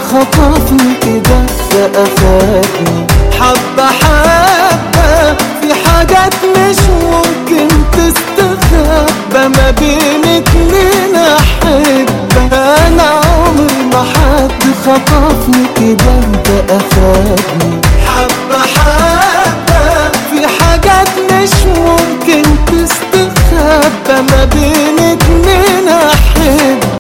خطفني كده ده أخدني حبة حبة، في حاجات مش ممكن تستخبى ما بين اتنين أحبة. أنا عمري ما حد خطفني كده ده أخدني